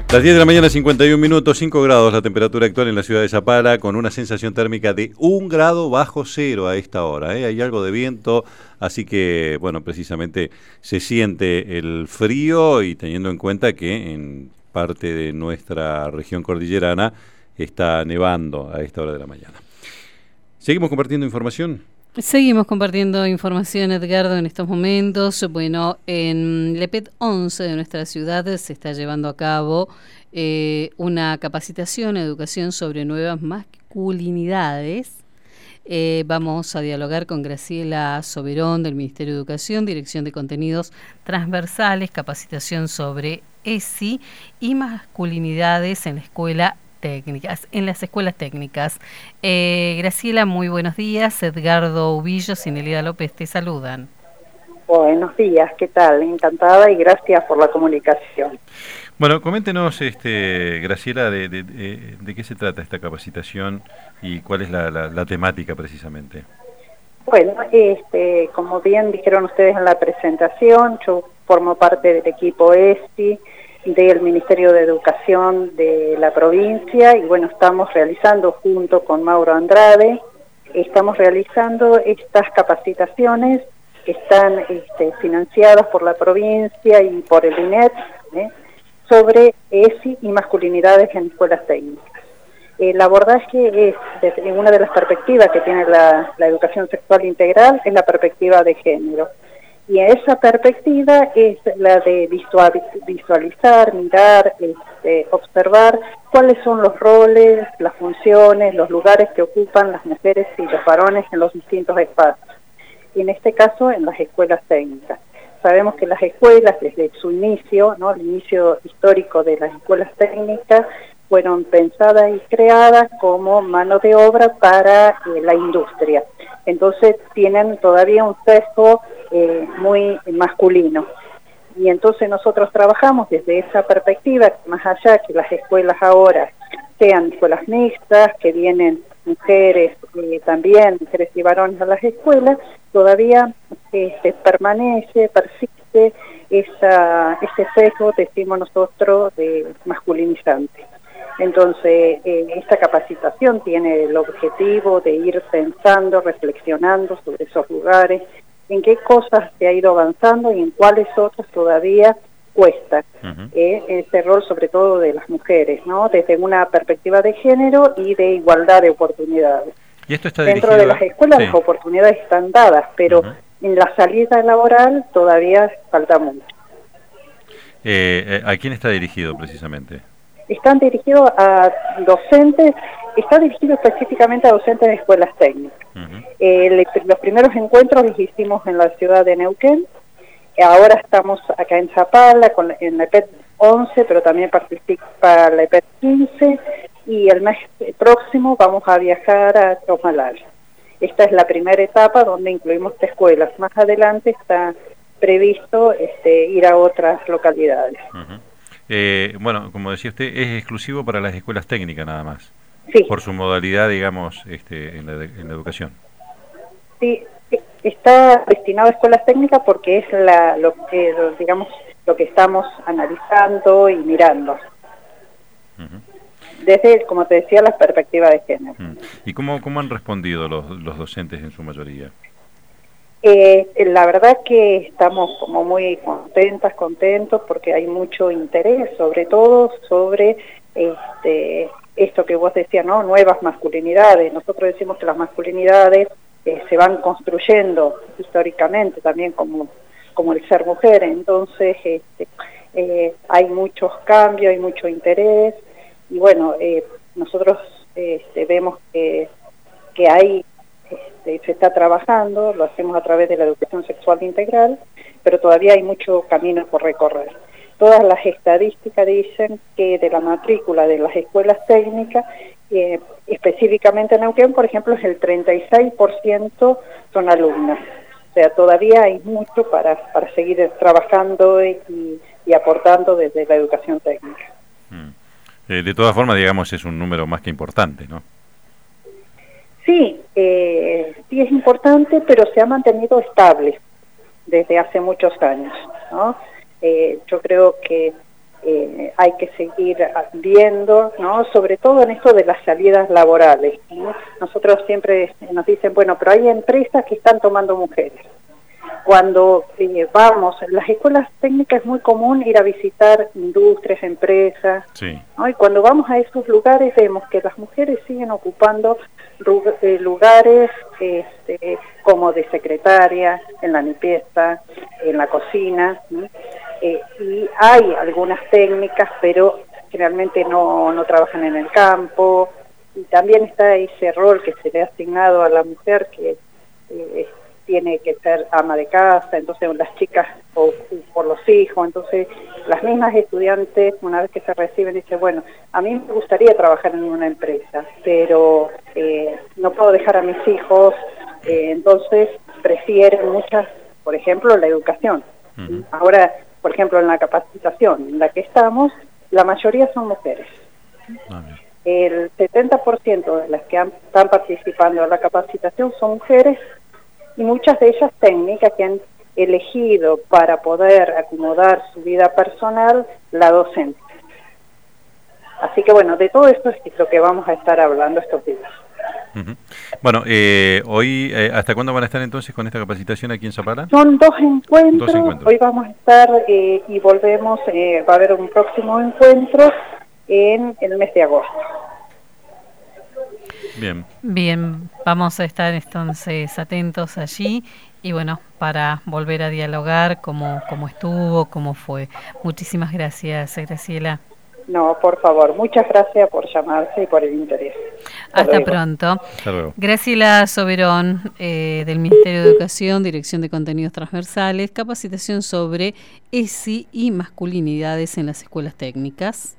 Las 10 de la mañana, 51 minutos, 5 grados la temperatura actual en la ciudad de Zapala, con una sensación térmica de 1 grado bajo cero a esta hora. Hay algo de viento, así que, bueno, precisamente se siente el frío y teniendo en cuenta que en parte de nuestra región cordillerana está nevando a esta hora de la mañana. ¿Seguimos compartiendo información? Seguimos compartiendo información, Edgardo, en estos momentos. Bueno, en Lepet 11 de nuestra ciudad se está llevando a cabo una capacitación, educación sobre nuevas masculinidades. Vamos a dialogar con Graciela Soberón del Ministerio de Educación, Dirección de Contenidos Transversales, capacitación sobre ESI y masculinidades en la escuela técnicas, en las escuelas técnicas. Graciela, muy buenos días. Edgardo Ubillos y Nelida López te saludan. Buenos días, ¿qué tal? Encantada y gracias por la comunicación. Bueno, coméntenos, Graciela, de qué se trata esta capacitación y cuál es la temática precisamente. Bueno, como bien dijeron ustedes en la presentación, yo formo parte del equipo ESI del Ministerio de Educación de la provincia y bueno, estamos realizando junto con Mauro Andrade, estamos realizando estas capacitaciones que están financiadas por la provincia y por el INET, sobre ESI y masculinidades en escuelas técnicas. El abordaje es, desde una de las perspectivas que tiene la educación sexual integral, es la perspectiva de género. Y esa perspectiva es la de visualizar, mirar, observar cuáles son los roles, las funciones, los lugares que ocupan las mujeres y los varones en los distintos espacios. Y en este caso, en las escuelas técnicas. Sabemos que las escuelas, desde su inicio, ¿no?, el inicio histórico de las escuelas técnicas, fueron pensadas y creadas como mano de obra para la industria. Entonces tienen todavía un sesgo muy masculino. Y entonces nosotros trabajamos desde esa perspectiva, más allá que las escuelas ahora sean escuelas mixtas, que vienen mujeres también, mujeres y varones a las escuelas, todavía persiste ese sesgo, decimos nosotros, de masculinizante. Entonces, esta capacitación tiene el objetivo de ir pensando, reflexionando sobre esos lugares, en qué cosas se ha ido avanzando y en cuáles otras todavía cuesta. Ese rol sobre todo de las mujeres, ¿no?, desde una perspectiva de género y de igualdad de oportunidades. ¿Y esto está dentro de las escuelas sí, las oportunidades están dadas, pero en la salida laboral todavía falta mucho. ¿A quién está dirigido precisamente? Están dirigidos a docentes, está dirigido específicamente a docentes de escuelas técnicas. Los primeros encuentros los hicimos en la ciudad de Neuquén, ahora estamos acá en Zapala, en la EPET 11, pero también participa la EPET 15, y el mes próximo vamos a viajar a Chosmalal. Esta es la primera etapa donde incluimos escuelas. Más adelante está previsto ir a otras localidades. Bueno, como decía usted, es exclusivo para las escuelas técnicas nada más. Sí. Por su modalidad, digamos, en la educación. Sí, está destinado a escuelas técnicas porque es lo que estamos analizando y mirando. Desde, como te decía, la perspectiva de género. ¿Y cómo han respondido los docentes en su mayoría? La verdad que estamos como muy contentos porque hay mucho interés, sobre todo sobre esto que vos decías, ¿no?, nuevas masculinidades. Nosotros decimos que las masculinidades se van construyendo históricamente también como el ser mujer. Entonces hay muchos cambios, hay mucho interés y bueno, nosotros vemos que hay se está trabajando, lo hacemos a través de la educación sexual integral, pero todavía hay mucho camino por recorrer. Todas las estadísticas dicen que de la matrícula de las escuelas técnicas, específicamente en Neuquén, por ejemplo, es el 36% son alumnas. O sea, todavía hay mucho para seguir trabajando y aportando desde la educación técnica. De todas formas, digamos, es un número más que importante, ¿no? Sí, sí es importante, pero se ha mantenido estable desde hace muchos años, ¿no? Yo creo que hay que seguir viendo, ¿no? Sobre todo en esto de las salidas laborales, ¿no? Nosotros siempre nos dicen, bueno, pero hay empresas que están tomando mujeres. Cuando vamos, en las escuelas técnicas es muy común ir a visitar industrias, empresas, sí, ¿no? Y cuando vamos a esos lugares vemos que las mujeres siguen ocupando lugares como de secretaria, en la limpieza, en la cocina, ¿no? Y hay algunas técnicas, pero generalmente no trabajan en el campo, y también está ese rol que se le ha asignado a la mujer que tiene que ser ama de casa, entonces las chicas o por los hijos, entonces las mismas estudiantes una vez que se reciben dicen, bueno, a mí me gustaría trabajar en una empresa, pero no puedo dejar a mis hijos, entonces prefieren muchas, por ejemplo, la educación. uh-huh. Ahora, por ejemplo, en la capacitación en la que estamos, la mayoría son mujeres. El 70% de las que están participando en la capacitación son mujeres, y muchas de ellas técnicas que han elegido para poder acomodar su vida personal la docencia. Así que bueno, de todo esto es lo que vamos a estar hablando estos días. Uh-huh. Bueno, hoy, ¿hasta cuándo van a estar entonces con esta capacitación aquí en Zapala? Son dos encuentros. Hoy vamos a estar y volvemos, va a haber un próximo encuentro en el mes de agosto. Bien, vamos a estar entonces atentos allí y bueno, para volver a dialogar cómo estuvo, cómo fue. Muchísimas gracias, Graciela. No, por favor, muchas gracias por llamarse y por el interés. Hasta pronto. Hasta luego. Graciela Soberón, del Ministerio de Educación, Dirección de Contenidos Transversales, capacitación sobre ESI y masculinidades en las escuelas técnicas.